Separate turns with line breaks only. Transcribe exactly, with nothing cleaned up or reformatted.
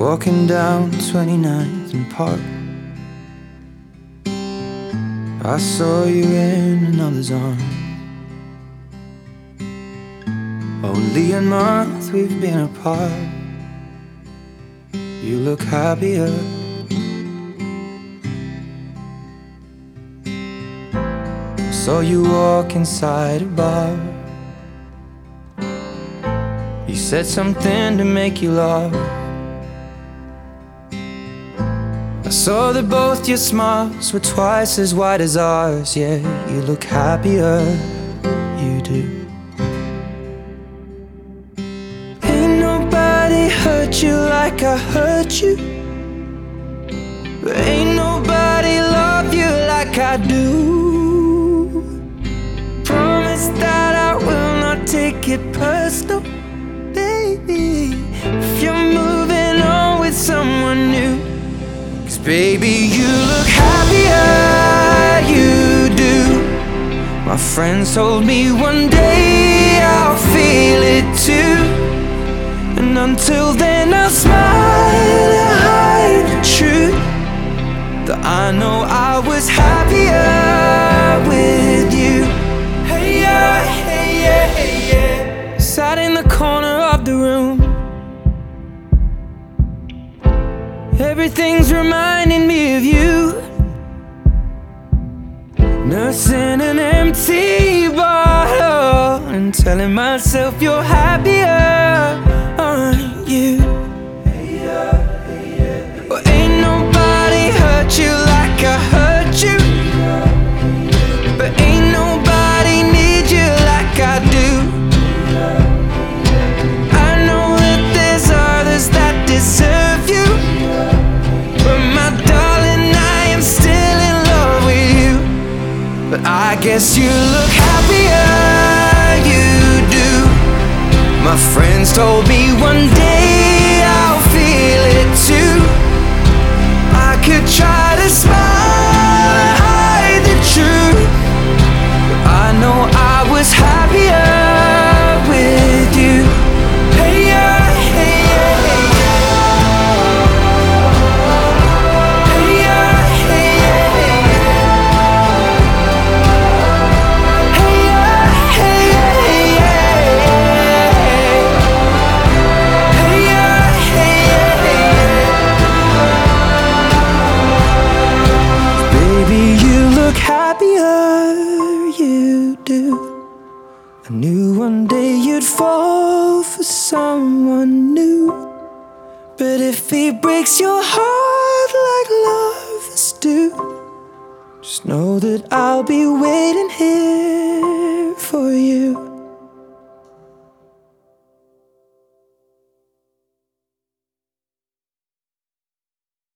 Walking down twenty-ninth and Park, I saw you in another's arms. Only a month we've been apart. You look happier. Saw you walk inside a bar. You said something to make you laugh. I saw that both your smiles were twice as wide as ours. Yeah, you look happier, you do. Ain't nobody hurt you like I hurt you. Ain't nobody love you like I do. Promise that I will not take it personal, baby, if you're moving on with someone new. Cause baby, you look happier, you do. My friends told me one day I'll feel it too. And until then I'll smile and hide the truth, that I know I was happier with you. Hey yeah, hey yeah, hey yeah. Sat in the corner of the room. Everything's reminding me of you. Nursing an empty bottle and telling myself you're happier, aren't you? Hey yeah, hey yeah. Well, ain't nobody hurt you like I hurt you, but ain't nobody need you like I do. I know that there's others that deserve you, but my darling, I am still in love with you. But I guess you look happier, you do. My friends told me one day I'll feel it too. I could try to smile and hide the truth, but I know I was happier with you. Hey yeah, hey yeah, hey yeah. Hey yeah, hey yeah, hey yeah. Hey yeah, hey yeah, hey yeah. Hey yeah, hey yeah, hey yeah. Baby, you look happier, you do. I knew one day you'd fall for someone new, but if he breaks your heart like lovers do, just know that I'll be waiting here for you.